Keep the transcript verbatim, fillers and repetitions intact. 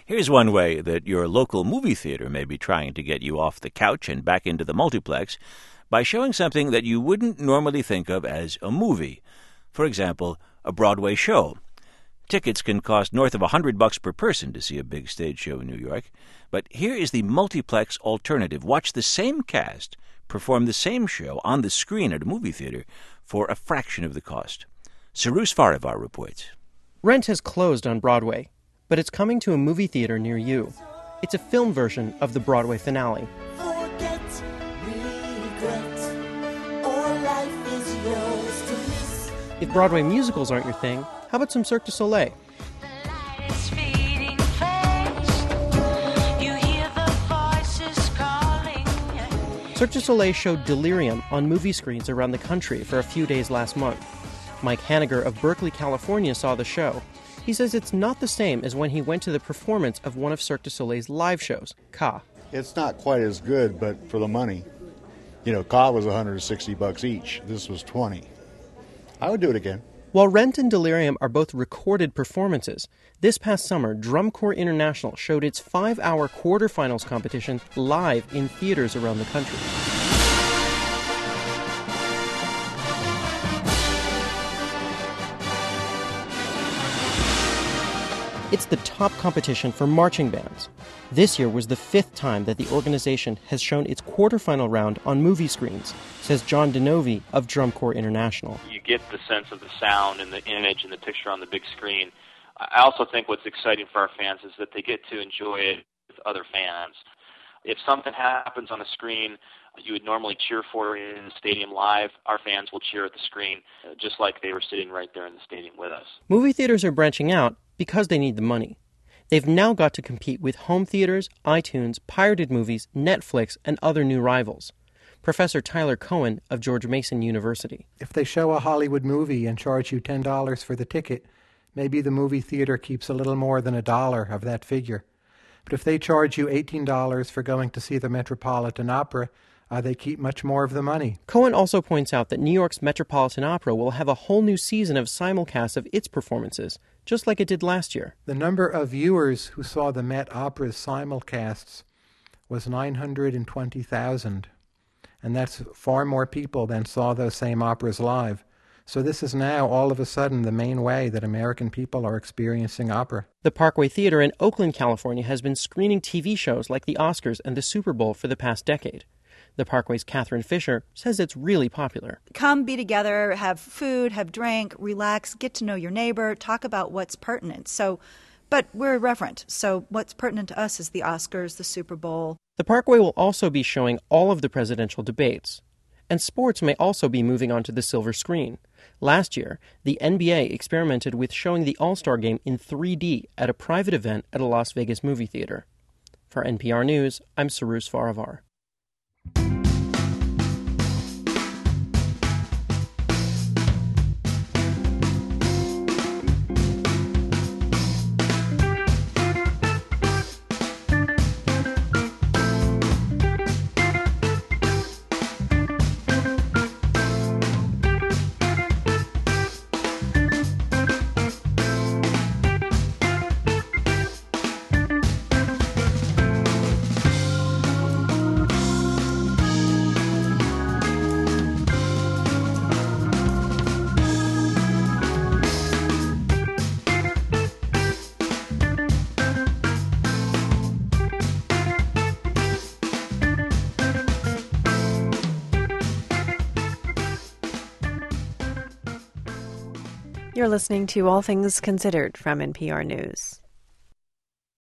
Here's one way that your local movie theater may be trying to get you off the couch and back into the multiplex by showing something that you wouldn't normally think of as a movie. For example, a Broadway show. Tickets can cost north of a hundred bucks per person to see a big stage show in New York. But here is the multiplex alternative. Watch the same cast perform the same show on the screen at a movie theater for a fraction of the cost. Cyrus Farivar reports. Rent has closed on Broadway, but it's coming to a movie theater near you. It's a film version of the Broadway finale. Forget, regret, or life is yours to miss. If Broadway musicals aren't your thing, how about some Cirque du Soleil? Cirque du Soleil showed Delirium on movie screens around the country for a few days last month. Mike Hanniger of Berkeley, California saw the show. He says it's not the same as when he went to the performance of one of Cirque du Soleil's live shows, Ka. It's not quite as good, but for the money. You know, Ka was one hundred sixty bucks each. This was twenty. I would do it again. While Rent and Delirium are both recorded performances, this past summer, Drum Corps International showed its five-hour quarterfinals competition live in theaters around the country. It's the top competition for marching bands. This year was the fifth time that the organization has shown its quarterfinal round on movie screens, says John DeNovi of Drum Corps International. You get the sense of the sound and the image and the picture on the big screen. I also think what's exciting for our fans is that they get to enjoy it with other fans. If something happens on the screen you would normally cheer for in the stadium live, our fans will cheer at the screen just like they were sitting right there in the stadium with us. Movie theaters are branching out because they need the money. They've now got to compete with home theaters, iTunes, pirated movies, Netflix, and other new rivals. Professor Tyler Cohen of George Mason University. If they show a Hollywood movie and charge you ten dollars for the ticket, maybe the movie theater keeps a little more than a dollar of that figure. But if they charge you eighteen dollars for going to see the Metropolitan Opera, uh, they keep much more of the money. Cohen also points out that New York's Metropolitan Opera will have a whole new season of simulcasts of its performances, just like it did last year. The number of viewers who saw the Met Opera's simulcasts was nine hundred twenty thousand, and that's far more people than saw those same operas live. So this is now, all of a sudden, the main way that American people are experiencing opera. The Parkway Theater in Oakland, California, has been screening T V shows like the Oscars and the Super Bowl for the past decade. The Parkway's Catherine Fisher says it's really popular. Come be together, have food, have drink, relax, get to know your neighbor, talk about what's pertinent. So, but we're irreverent, so what's pertinent to us is the Oscars, the Super Bowl. The Parkway will also be showing all of the presidential debates. And sports may also be moving on to the silver screen. Last year, the N B A experimented with showing the All-Star Game in three D at a private event at a Las Vegas movie theater. For N P R News, I'm Cyrus Farivar. You're listening to All Things Considered from N P R News.